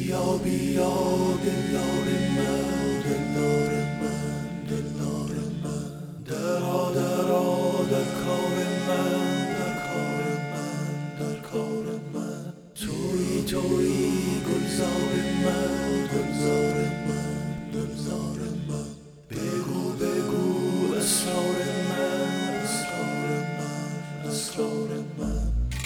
بیا بیا دلدار من، دلدار من، دلدار من، درآ درآ در کار من، در کار من، در کار من. تویی تویی گلزار من، گلزار من، گلزار من. بگو بگو اسرار من، اسرار من، اسرار من.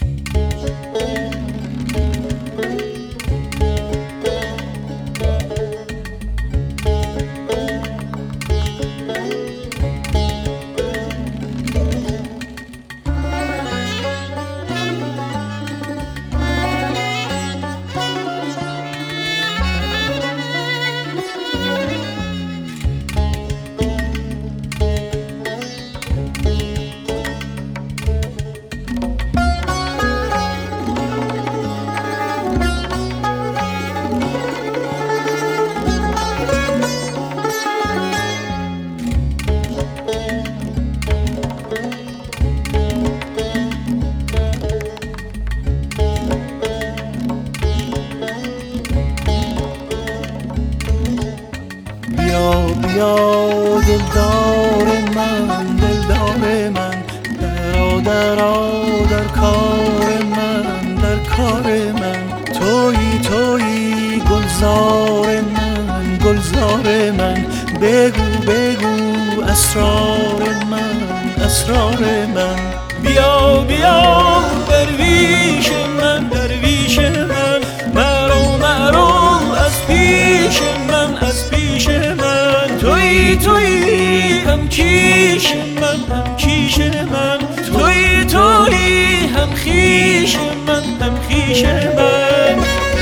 بیا دلدار من، دلدار من، درآ درآ در کار من، در کار من. تویی تویی گلزار من، گلزار من. بگو بگو اسرار من، اسرار من. بیا بیا درویش من، درویش من، مرو مرو از پیش من، از پیش من. تویی تویی هم کیش من، هم کیش من. تویی تویی هم خویش من، هم خویش من.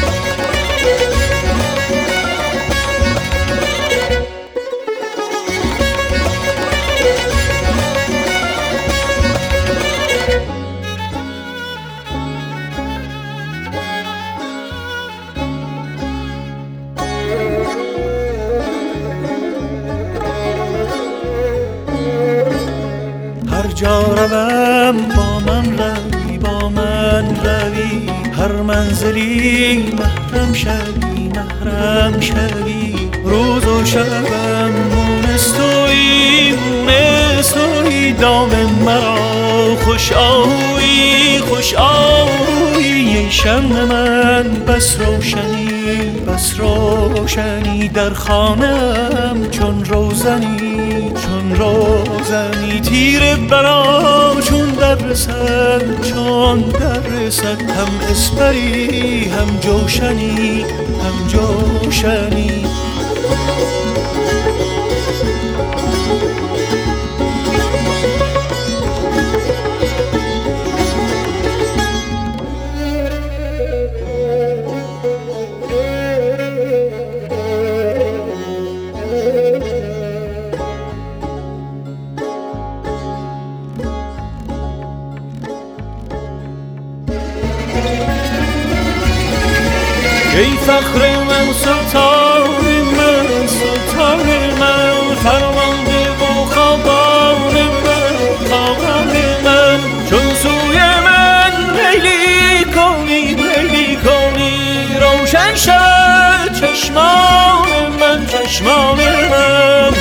هر جا روم با من روی، با من روی. هر منزلی محرم شوی، محرم شوی. روز و شبم مونس تویی، مونس تویی. دام مرا خوش آهویی، خوش آهویی. ای شمع من بس روشنی، بس روشنی. در خانم چون روزنی، چون روزنی. تیر بلا چون در رسد، چون در رسد. هم اسپری هم جوشنی، هم جوشنی. ای فخر من، سلطان من، سلطان من. فرمانده و خاقان من، خاقان من. چون سوی من میلی کنی، میلی کنی. روشن شد چشمان من، چشمان من.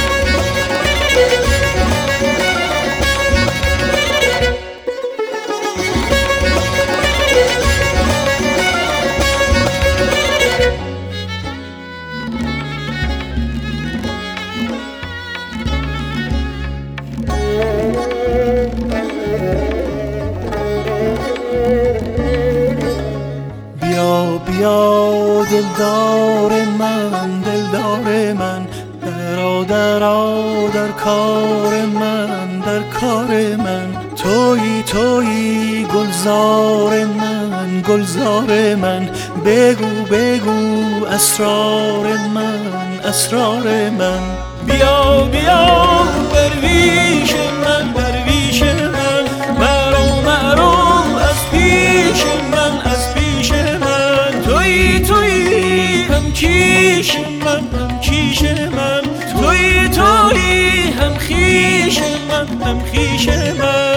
بیا دلدار من، دلدار من. درآ درآ در کار من، در کار من. تویی تویی گلزار من، گلزار من. بگو بگو اسرار من، اسرار من. بیا بیا درویش من، درویش من. مرو مرو از پیش من، از پیش من. تویی تویی هم کیش من، هم کیش من. تویی تویی هم خویش من، هم خویش من.